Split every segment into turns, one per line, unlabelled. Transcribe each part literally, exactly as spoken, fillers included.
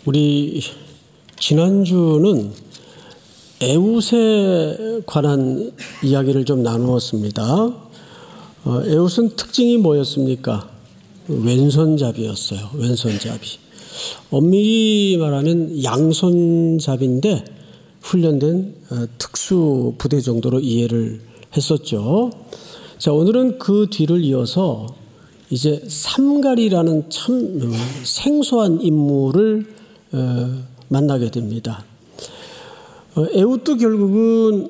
우리 지난주는 에웃에 관한 이야기를 좀 나누었습니다. 어, 에웃은 특징이 뭐였습니까? 왼손잡이였어요. 왼손잡이. 엄밀히 말하면 양손잡이인데 훈련된 어, 특수 부대 정도로 이해를 했었죠. 자, 오늘은 그 뒤를 이어서 이제 삼갈이라는 참 생소한 인물을 어, 만나게 됩니다. 어, 에웃도 결국은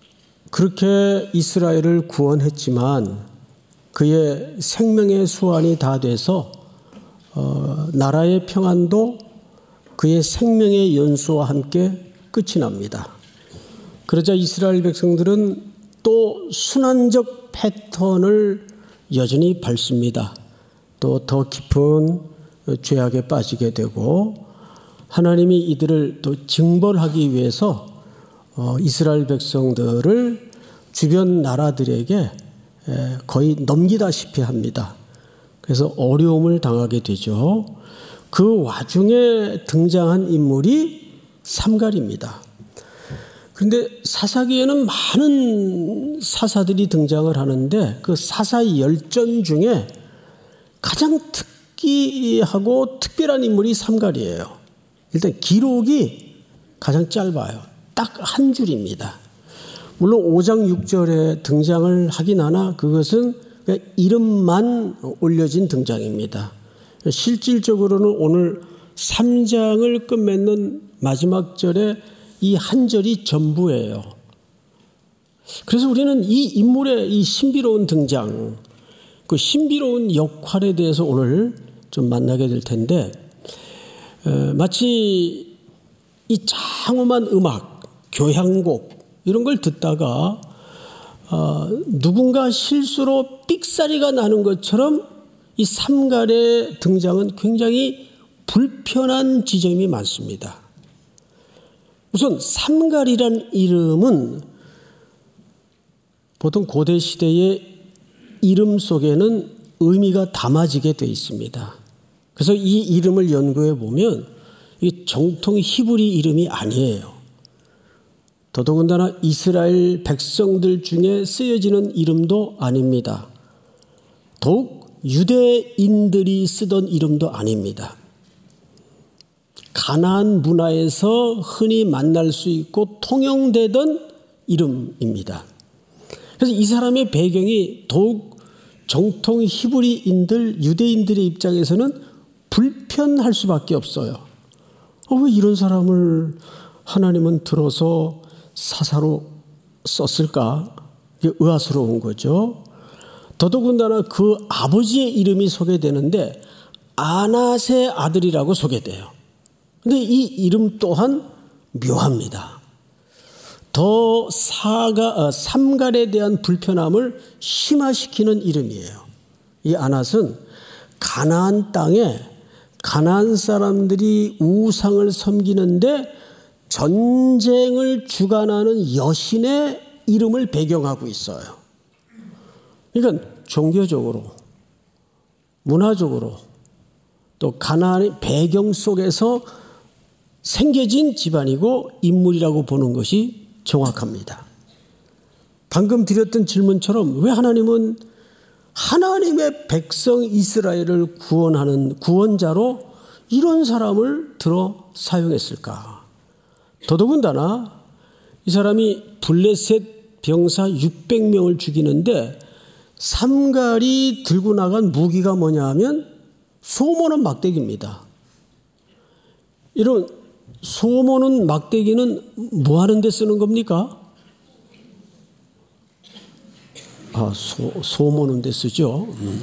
그렇게 이스라엘을 구원했지만 그의 생명의 수완이 다 돼서 어, 나라의 평안도 그의 생명의 연수와 함께 끝이 납니다. 그러자 이스라엘 백성들은 또 순환적 패턴을 여전히 밟습니다. 또 더 깊은 죄악에 빠지게 되고 하나님이 이들을 또 징벌하기 위해서 이스라엘 백성들을 주변 나라들에게 거의 넘기다시피 합니다. 그래서 어려움을 당하게 되죠. 그 와중에 등장한 인물이 삼갈입니다. 그런데 사사기에는 많은 사사들이 등장을 하는데 그 사사 열전 중에 가장 특이하고 특별한 인물이 삼갈이에요. 일단 기록이 가장 짧아요. 딱 한 줄입니다. 물론 오 장 육 절에 등장을 하긴 하나 그것은 그냥 이름만 올려진 등장입니다. 실질적으로는 오늘 삼 장을 끝맺는 마지막 절에 이 한 절이 전부예요. 그래서 우리는 이 인물의 이 신비로운 등장, 그 신비로운 역할에 대해서 오늘 좀 만나게 될 텐데 어, 마치 이 장엄한 음악, 교향곡 이런 걸 듣다가 어, 누군가 실수로 삑사리가 나는 것처럼 이 삼갈의 등장은 굉장히 불편한 지점이 많습니다. 우선 삼갈이란 이름은 보통 고대 시대의 이름 속에는 의미가 담아지게 되어 있습니다. 그래서 이 이름을 연구해 보면 이 정통 히브리 이름이 아니에요. 더더군다나 이스라엘 백성들 중에 쓰여지는 이름도 아닙니다. 더욱 유대인들이 쓰던 이름도 아닙니다. 가나안 문화에서 흔히 만날 수 있고 통용되던 이름입니다. 그래서 이 사람의 배경이 더욱 정통 히브리인들, 유대인들의 입장에서는 불편할 수밖에 없어요. 어, 왜 이런 사람을 하나님은 들어서 사사로 썼을까? 이게 의아스러운 거죠. 더더군다나 그 아버지의 이름이 소개되는데 아낫의 아들이라고 소개돼요. 그런데 이 이름 또한 묘합니다. 더 사가, 어, 삼갈에 대한 불편함을 심화시키는 이름이에요. 이 아낫은 가나안 땅에 가나안 사람들이 우상을 섬기는데 전쟁을 주관하는 여신의 이름을 배경하고 있어요. 그러니까 종교적으로, 문화적으로 또 가나안의 배경 속에서 생겨진 집안이고 인물이라고 보는 것이 정확합니다. 방금 드렸던 질문처럼 왜 하나님은 하나님의 백성 이스라엘을 구원하는 구원자로 이런 사람을 들어 사용했을까? 더더군다나 이 사람이 블레셋 병사 육백 명을 죽이는데 삼갈이 들고 나간 무기가 뭐냐 하면 소모는 막대기입니다. 이런 소모는 막대기는 뭐 하는 데 쓰는 겁니까? 아, 소, 소모는 데 쓰죠. 음.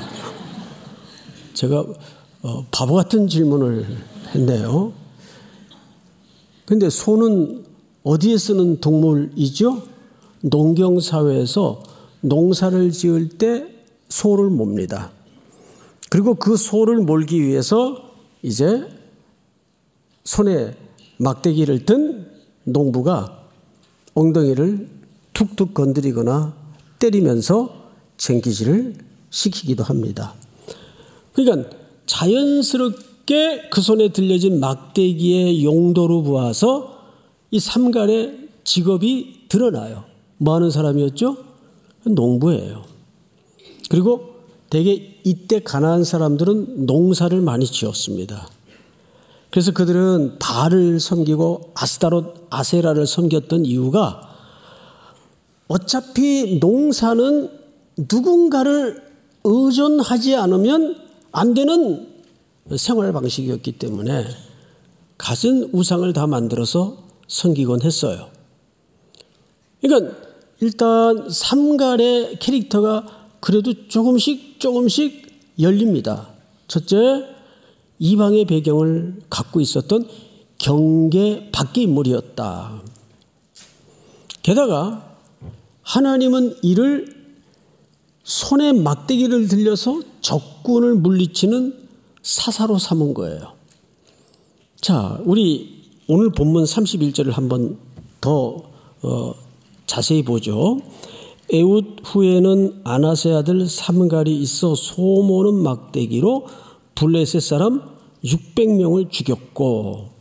제가 어, 바보 같은 질문을 했네요. 그런데 소는 어디에 쓰는 동물이죠? 농경사회에서 농사를 지을 때 소를 몹니다. 그리고 그 소를 몰기 위해서 이제 손에 막대기를 든 농부가 엉덩이를 툭툭 건드리거나 때리면서 쟁기질을 시키기도 합니다. 그러니까 자연스럽게 쉽게 그 손에 들려진 막대기의 용도로 보아서 이 삼갈의 직업이 드러나요. 뭐 하는 사람이었죠? 농부예요. 그리고 대개 이때 가나안 사람들은 농사를 많이 지었습니다. 그래서 그들은 바알을 섬기고 아스타롯, 아세라를 섬겼던 이유가 어차피 농사는 누군가를 의존하지 않으면 안 되는 생활 방식이었기 때문에 갖은 우상을 다 만들어서 섬기곤 했어요. 그러니까 일단 삼갈의 캐릭터가 그래도 조금씩 조금씩 열립니다. 첫째, 이방의 배경을 갖고 있었던 경계 밖의 인물이었다. 게다가 하나님은 이를 손에 막대기를 들려서 적군을 물리치는 사사로 삼은 거예요. 자, 우리 오늘 본문 삼십일 절을 한번 더 어, 자세히 보죠. 에훗 후에는 아나세 아들 삼갈이 있어 소모는 막대기로 블레셋 사람 육백 명을 죽였고,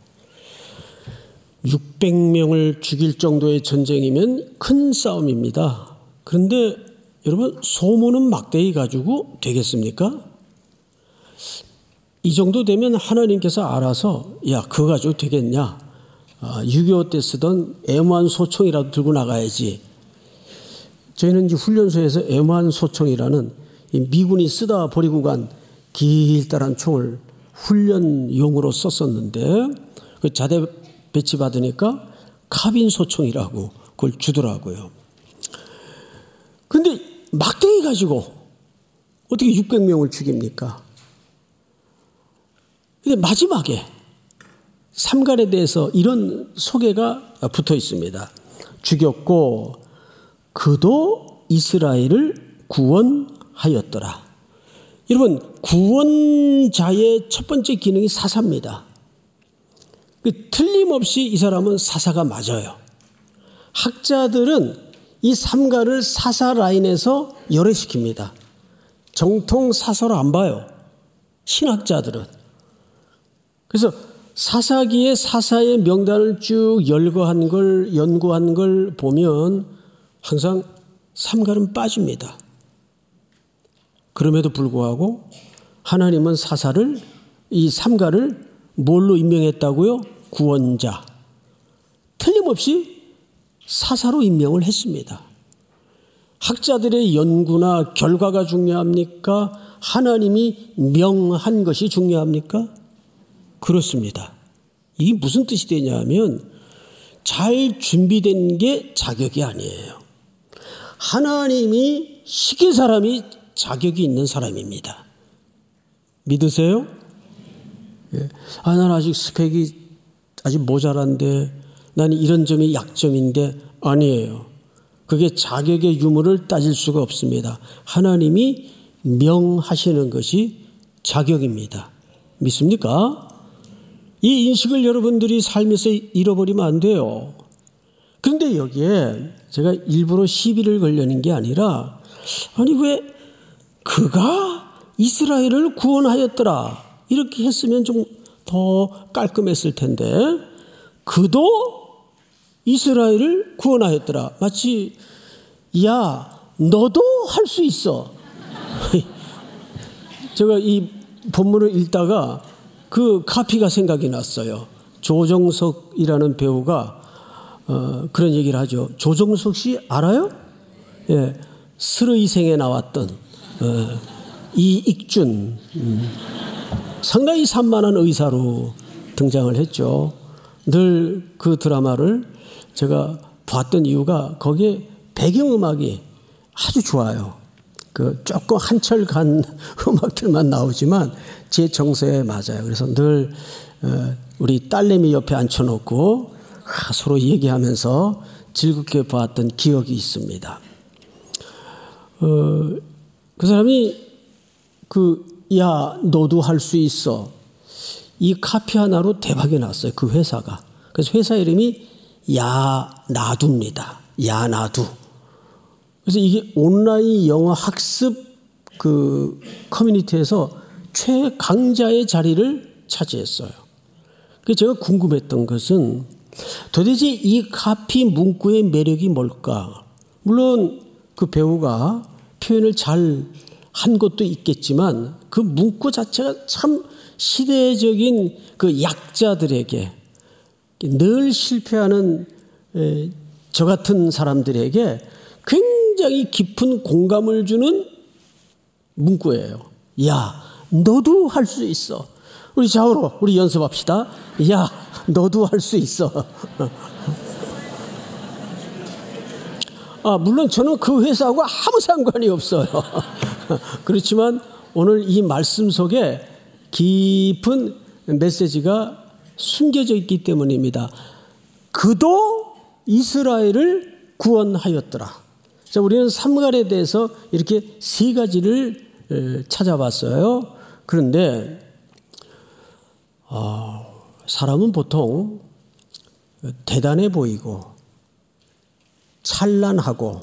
육백 명을 죽일 정도의 전쟁이면 큰 싸움입니다. 그런데 여러분, 소모는 막대기 가지고 되겠습니까? 이 정도 되면 하나님께서 알아서 야, 그거 가지고 되겠냐? 아, 육이오 때 쓰던 엠원 소총이라도 들고 나가야지. 저희는 이제 훈련소에서 엠원 소총이라는 미군이 쓰다 버리고 간 길다란 총을 훈련용으로 썼었는데, 그 자대 배치 받으니까 카빈 소총이라고 그걸 주더라고요. 근데 막대기 가지고 어떻게 육백 명을 죽입니까? 근데 마지막에 삼갈에 대해서 이런 소개가 붙어 있습니다. 죽였고 그도 이스라엘을 구원하였더라. 여러분, 구원자의 첫 번째 기능이 사사입니다. 틀림없이 이 사람은 사사가 맞아요. 학자들은 이 삼갈을 사사 라인에서 열애시킵니다. 정통 사사로 안 봐요, 신학자들은. 그래서 사사기의 사사의 명단을 쭉 열거한 걸, 연구한 걸 보면 항상 삼갈은 빠집니다. 그럼에도 불구하고 하나님은 사사를, 이 삼갈을 뭘로 임명했다고요? 구원자. 틀림없이 사사로 임명을 했습니다. 학자들의 연구나 결과가 중요합니까? 하나님이 명한 것이 중요합니까? 그렇습니다. 이게 무슨 뜻이 되냐면 잘 준비된 게 자격이 아니에요. 하나님이 시킨 사람이 자격이 있는 사람입니다. 믿으세요? 예. 아, 난 아직 스펙이 아직 모자란데, 나는 이런 점이 약점인데, 아니에요. 그게 자격의 유무를 따질 수가 없습니다. 하나님이 명하시는 것이 자격입니다. 믿습니까? 이 인식을 여러분들이 삶에서 잃어버리면 안 돼요. 그런데 여기에 제가 일부러 시비를 걸려는 게 아니라, 아니 왜 그가 이스라엘을 구원하였더라 이렇게 했으면 좀 더 깔끔했을 텐데, 그도 이스라엘을 구원하였더라. 마치 야, 너도 할 수 있어. 제가 이 본문을 읽다가 그 카피가 생각이 났어요. 조정석이라는 배우가 어, 그런 얘기를 하죠. 조정석 씨 알아요? 예, 스르이생에 나왔던 어, 이익준, 음, 상당히 산만한 의사로 등장을 했죠. 늘 그 드라마를 제가 봤던 이유가 거기에 배경음악이 아주 좋아요. 그 조금 한철 간 음악들만 나오지만 제 정서에 맞아요. 그래서 늘 우리 딸내미 옆에 앉혀놓고 서로 얘기하면서 즐겁게 봤던 기억이 있습니다. 어, 그 사람이 그 야, 너도 할 수 있어. 이 카피 하나로 대박이 났어요. 그 회사가. 그래서 회사 이름이 야나두입니다. 야나두. 그래서 이게 온라인 영어 학습 그 커뮤니티에서 최강자의 자리를 차지했어요. 그래서 제가 궁금했던 것은 도대체 이 카피 문구의 매력이 뭘까? 물론 그 배우가 표현을 잘 한 것도 있겠지만 그 문구 자체가 참 시대적인 그 약자들에게, 늘 실패하는 저 같은 사람들에게 굉장히 깊은 공감을 주는 문구예요. 야, 너도 할 수 있어. 우리 좌우로 우리 연습합시다. 야, 너도 할 수 있어. 아, 물론 저는 그 회사하고 아무 상관이 없어요. 그렇지만 오늘 이 말씀 속에 깊은 메시지가 숨겨져 있기 때문입니다. 그도 이스라엘을 구원하였더라. 자, 우리는 삼갈에 대해서 이렇게 세 가지를 찾아봤어요. 그런데 어, 사람은 보통 대단해 보이고 찬란하고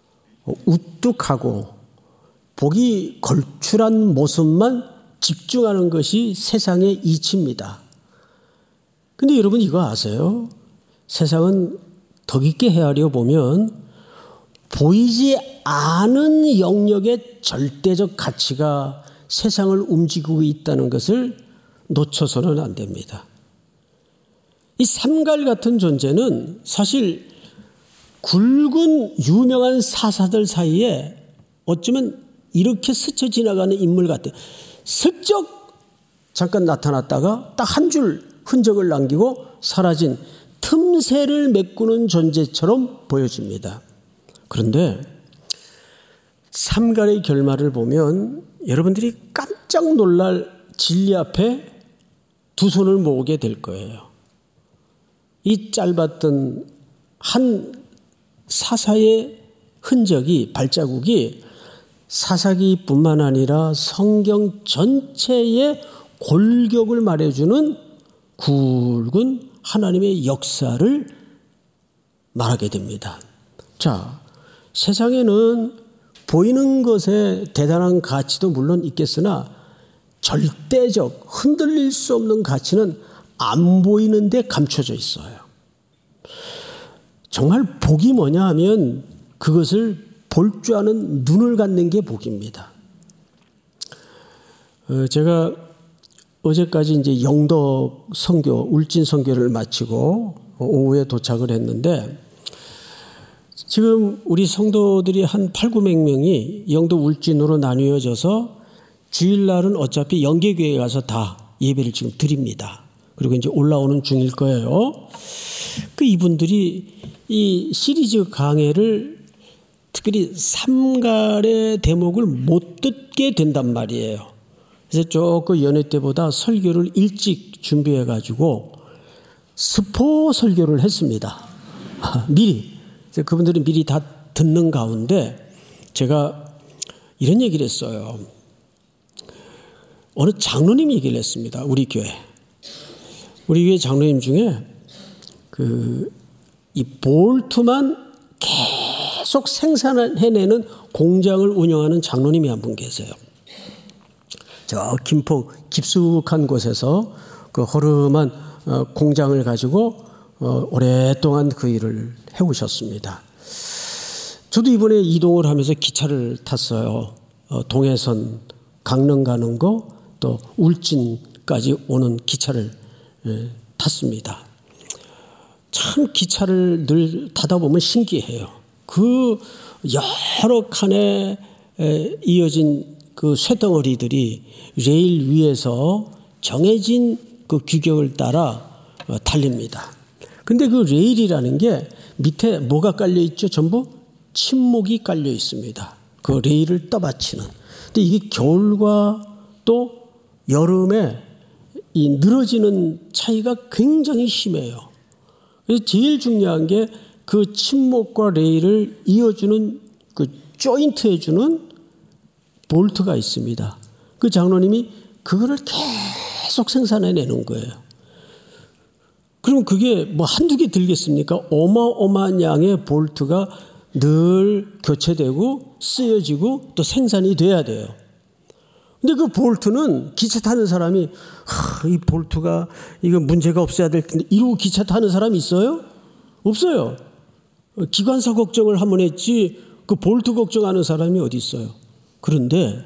우뚝하고 복이 걸출한 모습만 집중하는 것이 세상의 이치입니다. 근데 여러분 이거 아세요? 세상은 더 깊게 헤아려 보면 보이지 않은 영역의 절대적 가치가 세상을 움직이고 있다는 것을 놓쳐서는 안 됩니다. 이 삼갈 같은 존재는 사실 굵은 유명한 사사들 사이에 어쩌면 이렇게 스쳐 지나가는 인물 같아요. 슬쩍 잠깐 나타났다가 딱 한 줄 흔적을 남기고 사라진 틈새를 메꾸는 존재처럼 보여집니다. 그런데 삼갈의 결말을 보면 여러분들이 깜짝 놀랄 진리 앞에 두 손을 모으게 될 거예요. 이 짧았던 한 사사의 흔적이, 발자국이 사사기뿐만 아니라 성경 전체의 골격을 말해주는 굵은 하나님의 역사를 말하게 됩니다. 자, 세상에는 보이는 것에 대단한 가치도 물론 있겠으나 절대적, 흔들릴 수 없는 가치는 안 보이는데 감춰져 있어요. 정말 복이 뭐냐 하면 그것을 볼 줄 아는 눈을 갖는 게 복입니다. 어, 제가 어제까지 이제 영덕 선교, 울진 선교를 마치고 오후에 도착을 했는데 지금 우리 성도들이 한 팔구백 명이 영덕 울진으로 나뉘어져서 주일날은 어차피 영계교회에 가서 다 예배를 지금 드립니다. 그리고 이제 올라오는 중일 거예요. 그 이분들이 이 시리즈 강해를 특별히 삼갈의 대목을 못 듣게 된단 말이에요. 그래서 조금 연회 때보다 설교를 일찍 준비해 가지고 스포 설교를 했습니다. 미리. 그분들이 미리 다 듣는 가운데 제가 이런 얘기를 했어요. 어느 장로님 얘기를 했습니다. 우리 교회. 우리 교회 장로님 중에 그 이 볼트만 계속 생산해내는 공장을 운영하는 장로님이 한 분 계세요. 저 김포 깊숙한 곳에서 그 허름한 공장을 가지고 오랫동안 그 일을 해오셨습니다. 저도 이번에 이동을 하면서 기차를 탔어요. 동해선 강릉 가는 거 또 울진까지 오는 기차를 탔습니다. 참 기차를 늘 타다 보면 신기해요. 그 여러 칸에 이어진 그 쇳덩어리들이 레일 위에서 정해진 그 규격을 따라 달립니다. 근데 그 레일이라는 게 밑에 뭐가 깔려 있죠? 전부 침목이 깔려 있습니다. 그 레일을 떠받치는. 근데 이게 겨울과 또 여름에 이 늘어지는 차이가 굉장히 심해요. 그래서 제일 중요한 게 그 침목과 레일을 이어주는 그 조인트 해주는 볼트가 있습니다. 그 장로님이 그거를 계속 생산해내는 거예요. 그럼 그게 뭐 한두 개 들겠습니까? 어마어마한 양의 볼트가 늘 교체되고 쓰여지고 또 생산이 돼야 돼요. 근데 그 볼트는 기차 타는 사람이 하, 이 볼트가 이거 문제가 없어야 될 텐데 이러고 기차 타는 사람이 있어요? 없어요. 기관사 걱정을 한번 했지 그 볼트 걱정하는 사람이 어디 있어요? 그런데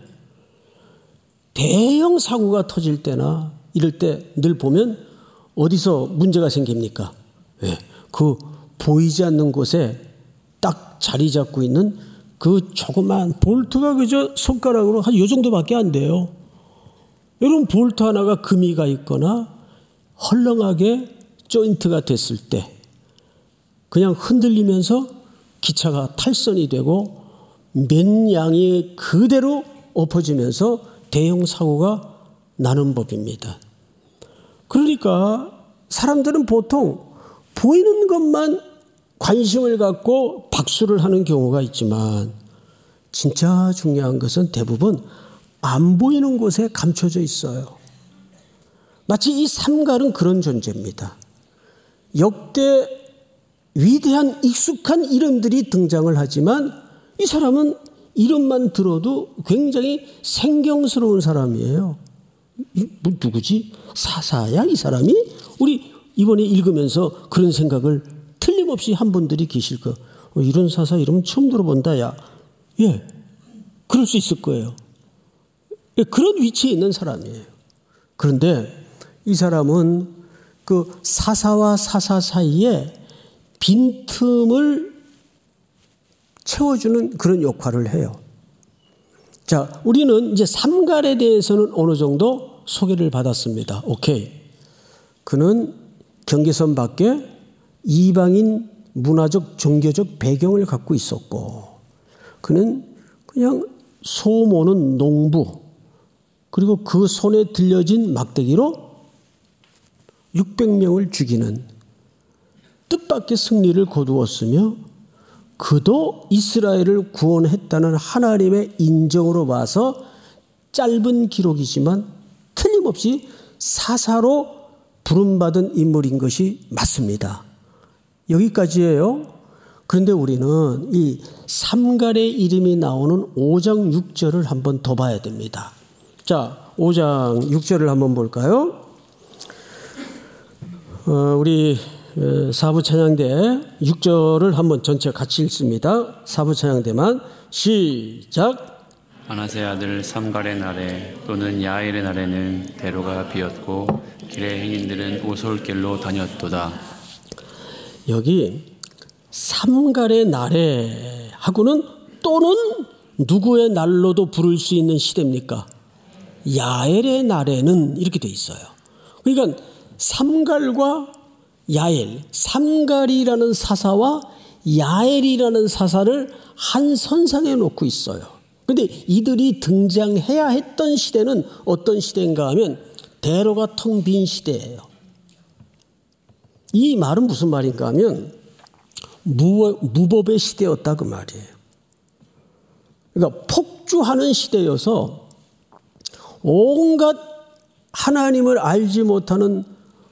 대형 사고가 터질 때나 이럴 때 늘 보면 어디서 문제가 생깁니까? 네, 그 보이지 않는 곳에 딱 자리 잡고 있는 그 조그만 볼트가 그저 손가락으로 한 요 정도밖에 안 돼요. 여러분 볼트 하나가 금이 가 있거나 헐렁하게 조인트가 됐을 때 그냥 흔들리면서 기차가 탈선이 되고 몇 양이 그대로 엎어지면서 대형 사고가 나는 법입니다. 그러니까 사람들은 보통 보이는 것만 관심을 갖고 박수를 하는 경우가 있지만 진짜 중요한 것은 대부분 안 보이는 곳에 감춰져 있어요. 마치 이 삼갈은 그런 존재입니다. 역대 위대한 익숙한 이름들이 등장을 하지만 이 사람은 이름만 들어도 굉장히 생경스러운 사람이에요. 이, 뭐 누구지? 사사야 이 사람이? 우리 이번에 읽으면서 그런 생각을 틀림없이 한 분들이 계실 거. 어, 이런 사사 이름 처음 들어본다 야. 예, 그럴 수 있을 거예요. 예, 그런 위치에 있는 사람이에요. 그런데 이 사람은 그 사사와 사사 사이에 빈틈을 채워주는 그런 역할을 해요. 자, 우리는 이제 삼갈에 대해서는 어느 정도 소개를 받았습니다. 오케이. 그는 경계선 밖에 이방인 문화적, 종교적 배경을 갖고 있었고, 그는 그냥 소 모는 농부, 그리고 그 손에 들려진 막대기로 육백 명을 죽이는 뜻밖의 승리를 거두었으며, 그도 이스라엘을 구원했다는 하나님의 인정으로 봐서 짧은 기록이지만 틀림없이 사사로 부름받은 인물인 것이 맞습니다. 여기까지예요. 그런데 우리는 이 삼갈의 이름이 나오는 오 장 육 절을 한번 더 봐야 됩니다. 자, 오 장 육 절을 한번 볼까요? 어, 우리 사부 찬양대 육 절을 한번 전체 같이 읽습니다. 사부 찬양대만 시작.
므낫세 아들 삼갈의 날에 또는 야엘의 날에는 대로가 비었고 길의 행인들은 오솔길로 다녔도다.
여기 삼갈의 날에 하고는 또는 누구의 날로도 부를 수 있는 시대입니까? 야엘의 날에는 이렇게 돼 있어요. 그러니까 삼갈과 야엘, 삼갈이라는 사사와 야엘이라는 사사를 한 선상에 놓고 있어요. 그런데 이들이 등장해야 했던 시대는 어떤 시대인가 하면 대로가 텅 빈 시대예요. 이 말은 무슨 말인가 하면 무법의 시대였다 그 말이에요. 그러니까 폭주하는 시대여서 온갖 하나님을 알지 못하는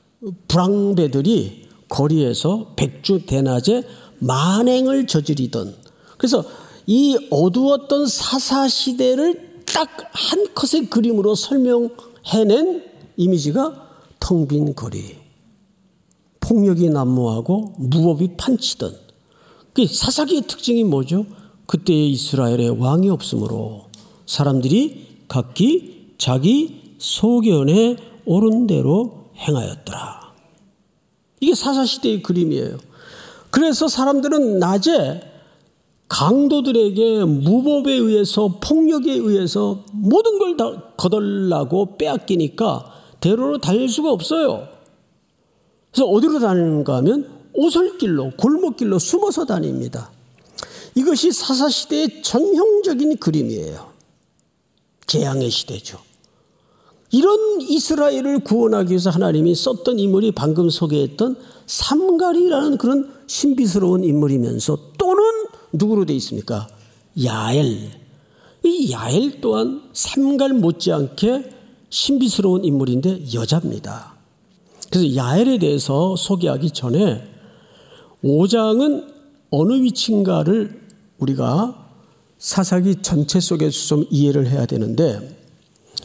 불황배들이 거리에서 백주 대낮에 만행을 저지르던, 그래서 이 어두웠던 사사시대를 딱 한 컷의 그림으로 설명해낸 이미지가 텅 빈 거리, 폭력이 난무하고 무법이 판치던. 사사기의 특징이 뭐죠? 그때의 이스라엘에 왕이 없으므로 사람들이 각기 자기 소견에 옳은 대로 행하였더라. 이게 사사시대의 그림이에요. 그래서 사람들은 낮에 강도들에게 무법에 의해서 폭력에 의해서 모든 걸 다 거덜나고 빼앗기니까 대로로 다닐 수가 없어요. 그래서 어디로 다니는가 하면 오솔길로, 골목길로 숨어서 다닙니다. 이것이 사사시대의 전형적인 그림이에요. 재앙의 시대죠. 이런 이스라엘을 구원하기 위해서 하나님이 썼던 인물이 방금 소개했던 삼갈이라는 그런 신비스러운 인물이면서 또는 누구로 되어 있습니까? 야엘. 이 야엘 또한 삼갈 못지않게 신비스러운 인물인데 여자입니다. 그래서 야엘에 대해서 소개하기 전에 오 장은 어느 위치인가를 우리가 사사기 전체 속에서 좀 이해를 해야 되는데,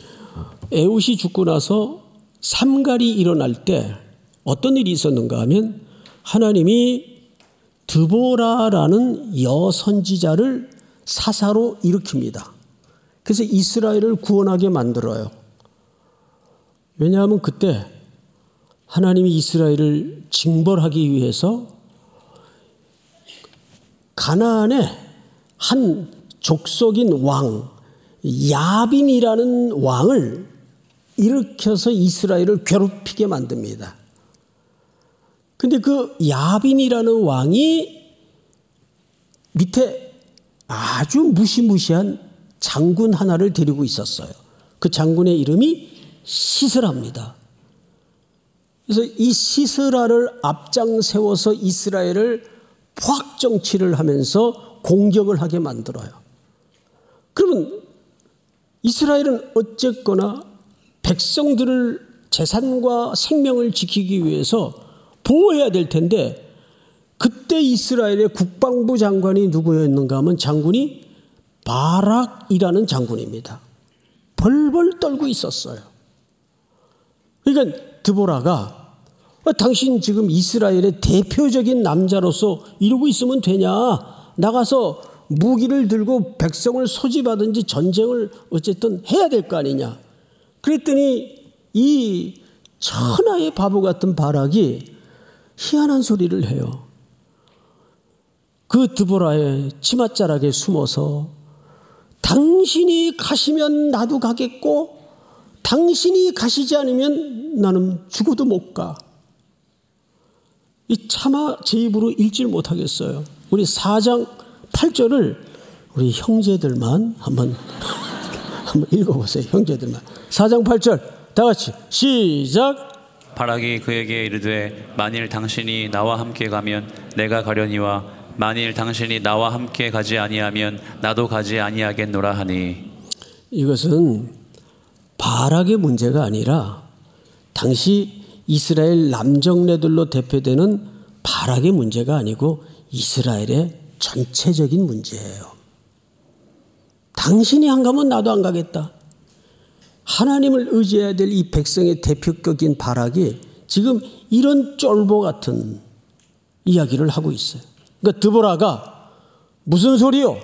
에훗이 죽고 나서 삼갈이 일어날 때 어떤 일이 있었는가 하면 하나님이 드보라라는 여선지자를 사사로 일으킵니다. 그래서 이스라엘을 구원하게 만들어요. 왜냐하면 그때 하나님이 이스라엘을 징벌하기 위해서 가나안의 한 족속인 왕 야빈이라는 왕을 일으켜서 이스라엘을 괴롭히게 만듭니다. 근데 그 야빈이라는 왕이 밑에 아주 무시무시한 장군 하나를 데리고 있었어요. 그 장군의 이름이 시스라입니다. 그래서 이 시스라를 앞장 세워서 이스라엘을 포악정치를 하면서 공격을 하게 만들어요. 그러면 이스라엘은 어쨌거나 백성들을 재산과 생명을 지키기 위해서 보호해야 될 텐데 그때 이스라엘의 국방부 장관이 누구였는가 하면 장군이 바락이라는 장군입니다. 벌벌 떨고 있었어요. 그러니까 드보라가 당신 지금 이스라엘의 대표적인 남자로서 이러고 있으면 되냐? 나가서 무기를 들고 백성을 소집하든지 전쟁을 어쨌든 해야 될 거 아니냐? 그랬더니 이 천하의 바보 같은 바락이 희한한 소리를 해요. 그 드보라의 치맛자락에 숨어서 당신이 가시면 나도 가겠고 당신이 가시지 않으면 나는 죽어도 못 가. 이 차마 제 입으로 읽지를 못하겠어요. 우리 사 장 팔 절을 우리 형제들만 한번 한번 읽어보세요. 형제들만. 사 장 팔 절 다 같이 시작.
바락이 그에게 이르되 만일 당신이 나와 함께 가면 내가 가려니와 만일 당신이 나와 함께 가지 아니하면 나도 가지 아니하겠노라 하니.
이것은 바락의 문제가 아니라 당시 이스라엘 남정네들로 대표되는 바락의 문제가 아니고 이스라엘의 전체적인 문제예요. 당신이 안 가면 나도 안 가겠다. 하나님을 의지해야 될 이 백성의 대표격인 바락이 지금 이런 쫄보 같은 이야기를 하고 있어요. 그러니까 드보라가 무슨 소리요?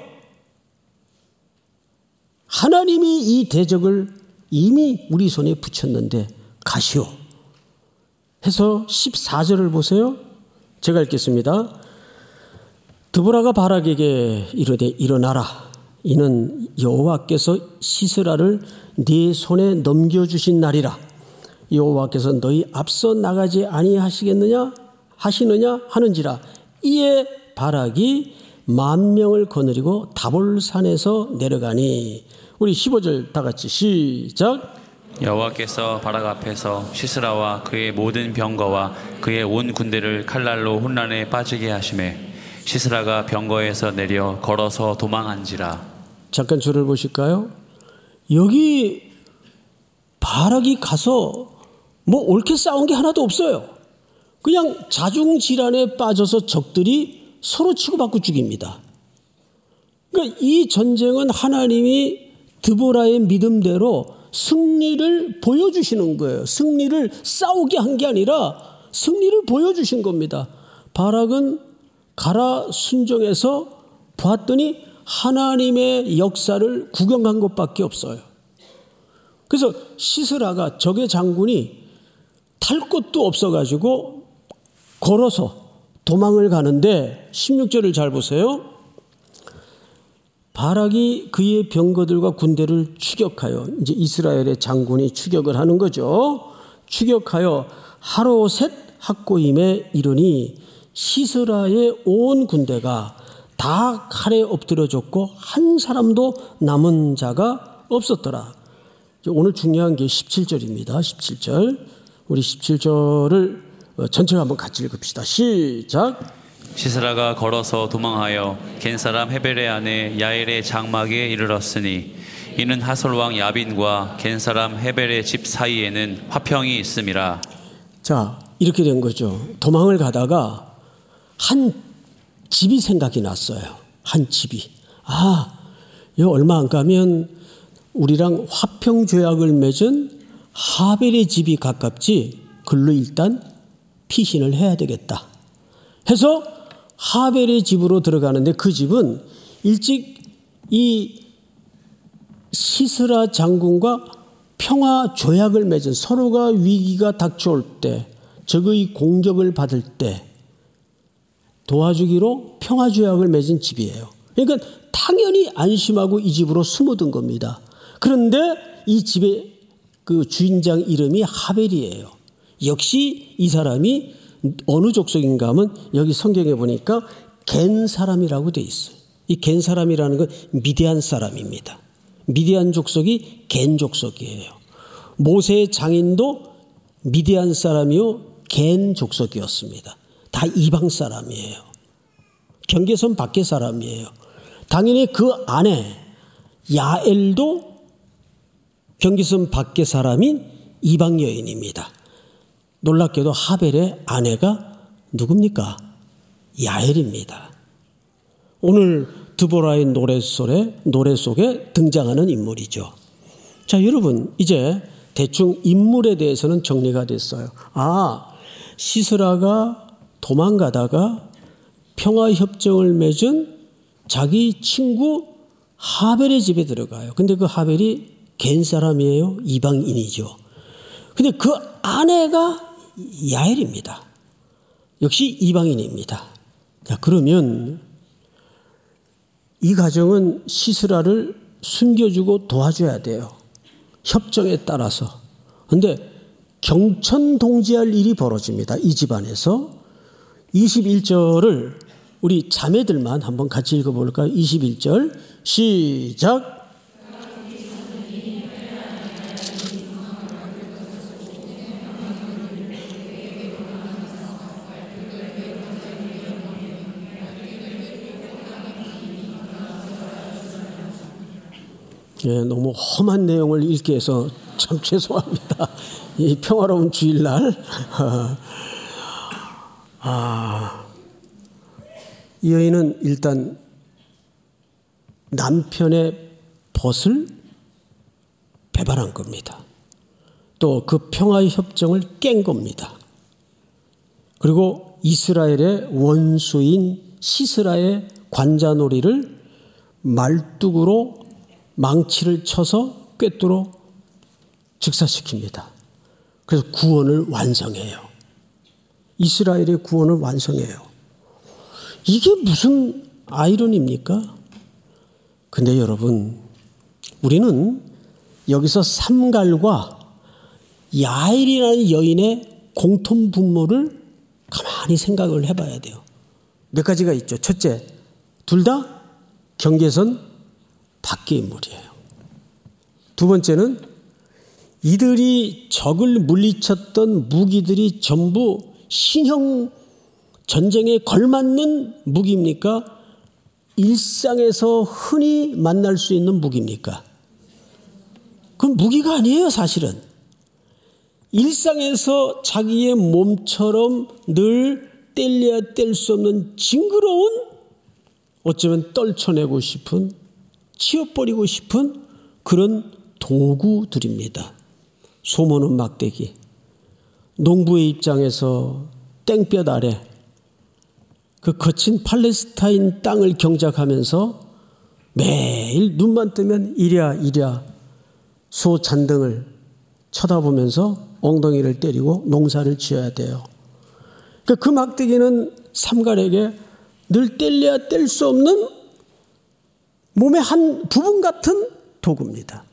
하나님이 이 대적을 이미 우리 손에 붙였는데 가시오. 해서 십사 절을 보세요. 제가 읽겠습니다. 드보라가 바락에게 이르되 일어나라. 이는 여호와께서 시스라를 네 손에 넘겨주신 날이라. 여호와께서 너희 앞서 나가지 아니하시겠느냐 하시느냐 하는지라. 이에 바락이 만 명을 거느리고 다볼산에서 내려가니. 우리 십오 절 다 같이 시작.
여호와께서 바락 앞에서 시스라와 그의 모든 병거와 그의 온 군대를 칼날로 혼란에 빠지게 하시매 시스라가 병거에서 내려 걸어서 도망한지라.
잠깐 줄을 보실까요? 여기 바락이 가서 뭐 옳게 싸운 게 하나도 없어요. 그냥 자중질환에 빠져서 적들이 서로 치고받고 죽입니다. 그러니까 이 전쟁은 하나님이 드보라의 믿음대로 승리를 보여주시는 거예요. 승리를 싸우게 한 게 아니라 승리를 보여주신 겁니다. 바락은 가라 순종해서 봤더니 하나님의 역사를 구경한 것밖에 없어요. 그래서 시스라가 적의 장군이 탈 것도 없어가지고 걸어서 도망을 가는데 십육 절을 잘 보세요. 바락이 그의 병거들과 군대를 추격하여, 이제 이스라엘의 장군이 추격을 하는 거죠. 추격하여 하로셋 학고임에 이르니 시스라의 온 군대가 다 칼에 엎드려졌고 한 사람도 남은 자가 없었더라. 오늘 중요한 게 십칠 절입니다. 십칠 절. 우리 십칠 절을 전체가 한번 같이 읽읍시다. 시작.
시스라가 걸어서 도망하여 겐사람 헤벨의 아내 야엘의 장막에 이르렀으니 이는 하솔 왕 야빈과 겐사람 헤벨의 집 사이에는 화평이 있음이라.
자, 이렇게 된 거죠. 도망을 가다가 한 집이 생각이 났어요. 한 집이. 아, 여 얼마 안 가면 우리랑 화평조약을 맺은 하벨의 집이 가깝지 글로 일단 피신을 해야 되겠다 해서 하벨의 집으로 들어가는데 그 집은 일찍 이 시스라 장군과 평화조약을 맺은 서로가 위기가 닥쳐올 때 적의 공격을 받을 때 도와주기로 평화조약을 맺은 집이에요. 그러니까 당연히 안심하고 이 집으로 숨어든 겁니다. 그런데 이 집의 그 주인장 이름이 하벨이에요. 역시 이 사람이 어느 족속인가 하면 여기 성경에 보니까 겐 사람이라고 돼 있어요. 이 겐 사람이라는 건 미디안 사람입니다. 미디안 족속이 겐 족속이에요. 모세의 장인도 미디안 사람이요 겐 족속이었습니다. 다 이방 사람이에요. 경계선 밖의 사람이에요. 당연히 그 아내 야엘도 경계선 밖의 사람인 이방 여인입니다. 놀랍게도 하벨의 아내가 누굽니까? 야엘입니다. 오늘 드보라의 노래 속에, 노래 속에 등장하는 인물이죠. 자, 여러분 이제 대충 인물에 대해서는 정리가 됐어요. 아, 시스라가 도망가다가 평화협정을 맺은 자기 친구 하벨의 집에 들어가요. 근데 그 하벨이 겐 사람이에요. 이방인이죠. 근데 그 아내가 야엘입니다. 역시 이방인입니다. 자, 그러면 이 가정은 시스라를 숨겨주고 도와줘야 돼요. 협정에 따라서. 그런데 경천동지할 일이 벌어집니다. 이 집안에서. 이십일 절을 우리 자매들만 한번 같이 읽어볼까요? 이십일 절 시작. 예, 너무 험한 내용을 읽게 해서 참 죄송합니다. 이 평화로운 주일날. 아, 이 여인은 일단 남편의 벗을 배반한 겁니다. 또 그 평화협정을 깬 겁니다. 그리고 이스라엘의 원수인 시스라의 관자놀이를 말뚝으로 망치를 쳐서 꿰뚫어 즉사시킵니다. 그래서 구원을 완성해요. 이스라엘의 구원을 완성해요. 이게 무슨 아이러니입니까? 근데 여러분, 우리는 여기서 삼갈과 야엘이라는 여인의 공통 분모를 가만히 생각을 해봐야 돼요. 몇 가지가 있죠. 첫째, 둘 다 경계선 밖의 인물이에요. 두 번째는 이들이 적을 물리쳤던 무기들이 전부 신형 전쟁에 걸맞는 무기입니까? 일상에서 흔히 만날 수 있는 무기입니까? 그건 무기가 아니에요, 사실은. 일상에서 자기의 몸처럼 늘 뗄래야 뗄 수 없는 징그러운, 어쩌면 떨쳐내고 싶은, 치워버리고 싶은 그런 도구들입니다. 소모는 막대기. 농부의 입장에서 땡볕 아래 그 거친 팔레스타인 땅을 경작하면서 매일 눈만 뜨면 이랴 이랴 소 잔등을 쳐다보면서 엉덩이를 때리고 농사를 지어야 돼요. 그 막대기는 삼갈에게 늘 뗄래야 뗄 수 없는 몸의 한 부분 같은 도구입니다.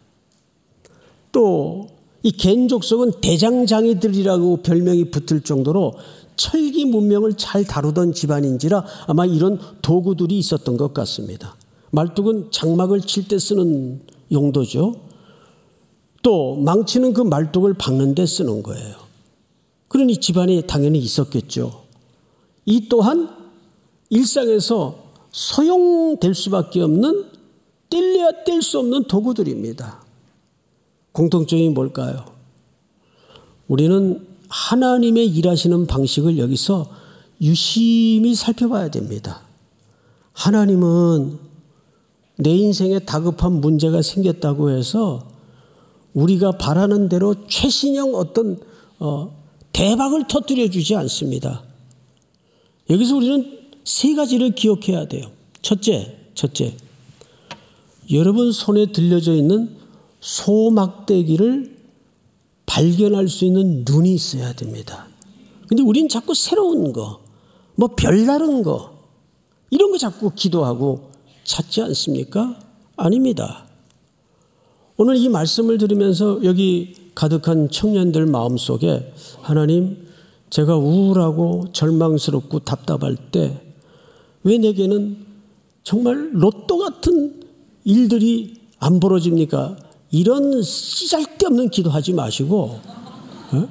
또 이 겐 족속은 대장장이들이라고 별명이 붙을 정도로 철기 문명을 잘 다루던 집안인지라 아마 이런 도구들이 있었던 것 같습니다. 말뚝은 장막을 칠 때 쓰는 용도죠. 또 망치는 그 말뚝을 박는 데 쓰는 거예요. 그러니 집안에 당연히 있었겠죠. 이 또한 일상에서 소용될 수밖에 없는 뗄래야 뗄 수 없는 도구들입니다. 공통점이 뭘까요? 우리는 하나님의 일하시는 방식을 여기서 유심히 살펴봐야 됩니다. 하나님은 내 인생에 다급한 문제가 생겼다고 해서 우리가 바라는 대로 최신형 어떤 어, 대박을 터뜨려 주지 않습니다. 여기서 우리는 세 가지를 기억해야 돼요. 첫째, 첫째, 여러분 손에 들려져 있는 소막대기를 발견할 수 있는 눈이 있어야 됩니다. 근데 우린 자꾸 새로운 거, 뭐 별다른 거, 이런 거 자꾸 기도하고 찾지 않습니까? 아닙니다. 오늘 이 말씀을 들으면서 여기 가득한 청년들 마음속에 하나님, 제가 우울하고 절망스럽고 답답할 때 왜 내게는 정말 로또 같은 일들이 안 벌어집니까? 이런 쓰잘데없는 기도하지 마시고 어?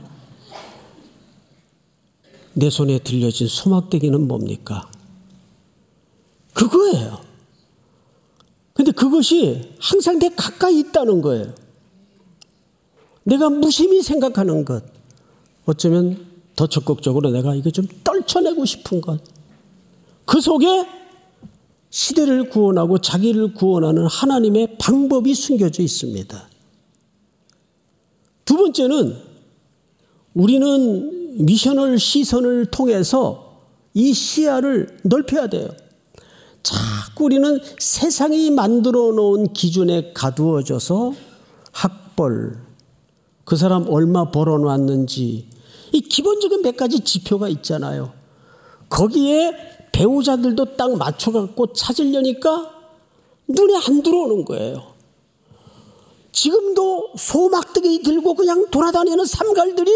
내 손에 들려진 소막대기는 뭡니까? 그거예요. 근데 그것이 항상 내 가까이 있다는 거예요. 내가 무심히 생각하는 것, 어쩌면 더 적극적으로 내가 이거 좀 떨쳐내고 싶은 것, 그 속에 시대를 구원하고 자기를 구원하는 하나님의 방법이 숨겨져 있습니다. 두 번째는 우리는 미셔널 시선을 통해서 이 시야를 넓혀야 돼요. 자꾸 우리는 세상이 만들어 놓은 기준에 가두어져서 학벌, 그 사람 얼마 벌어놨는지, 이 기본적인 몇 가지 지표가 있잖아요. 거기에 배우자들도 딱 맞춰갖고 찾으려니까 눈에 안 들어오는 거예요. 지금도 소막대기 들고 그냥 돌아다니는 삼갈들이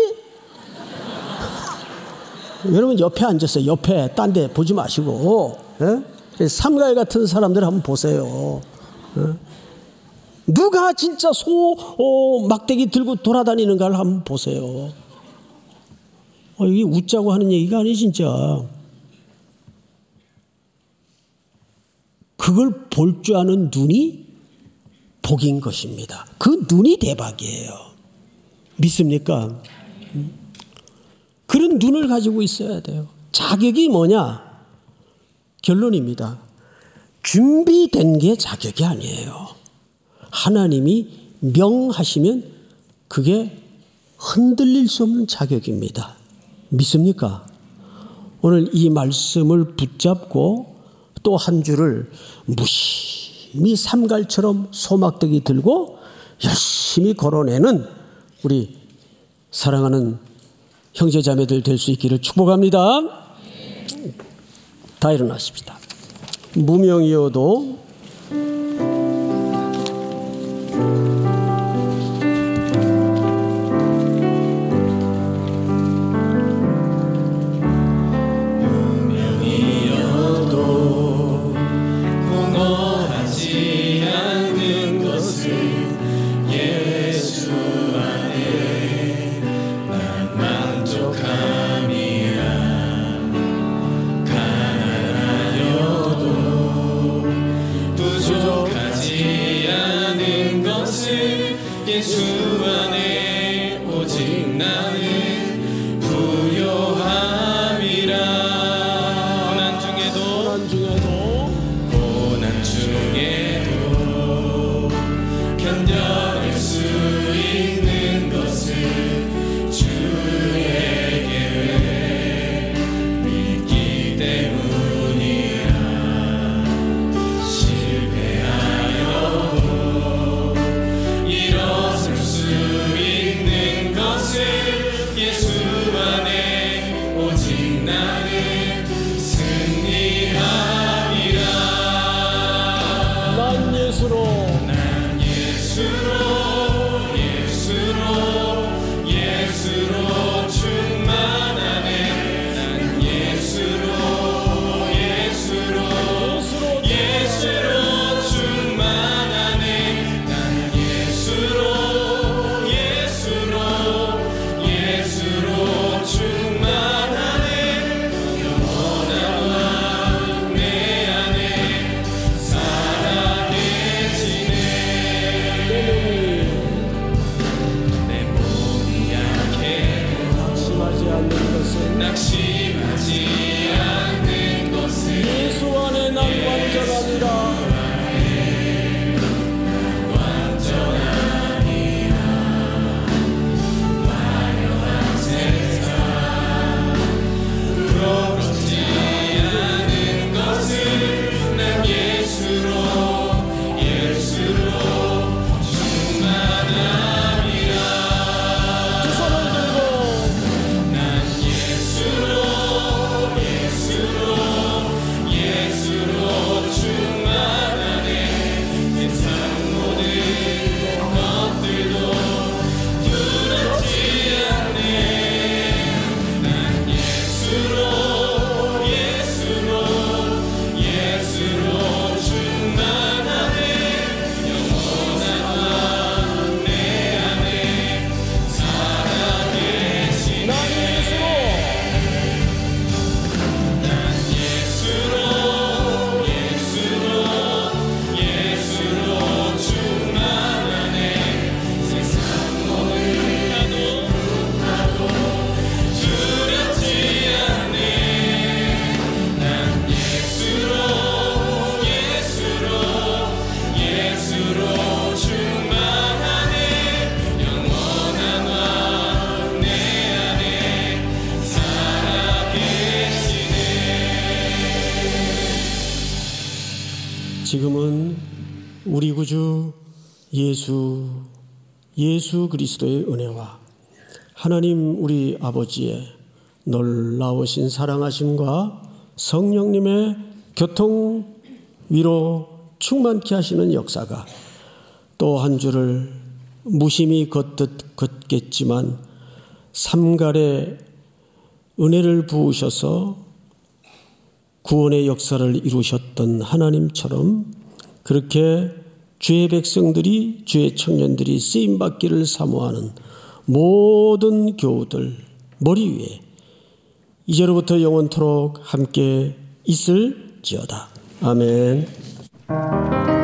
여러분 옆에 앉았어요. 옆에 딴 데 보지 마시고 예? 삼갈 같은 사람들 한번 보세요. 예? 누가 진짜 소막대기 들고 돌아다니는가를 한번 보세요. 어, 이게 웃자고 하는 얘기가 아니 진짜. 그걸 볼 줄 아는 눈이 복인 것입니다. 그 눈이 대박이에요. 믿습니까? 그런 눈을 가지고 있어야 돼요. 자격이 뭐냐? 결론입니다. 준비된 게 자격이 아니에요. 하나님이 명하시면 그게 흔들릴 수 없는 자격입니다. 믿습니까? 오늘 이 말씀을 붙잡고 또 한 주를 무심히 삼갈처럼 소막대기 들고 열심히 걸어내는 우리 사랑하는 형제자매들 될 수 있기를 축복합니다. 다 일어나십시다. 무명이어도 지금은 우리 구주 예수 예수 그리스도의 은혜와 하나님 우리 아버지의 놀라우신 사랑하심과 성령님의 교통 위로 충만케 하시는 역사가 또 한 주를 무심히 걷듯 걷겠지만 삼갈의 은혜를 부으셔서 구원의 역사를 이루셨던 하나님처럼 그렇게 주의 백성들이 주의 청년들이 쓰임받기를 사모하는 모든 교우들 머리 위에 이제로부터 영원토록 함께 있을지어다. 아멘.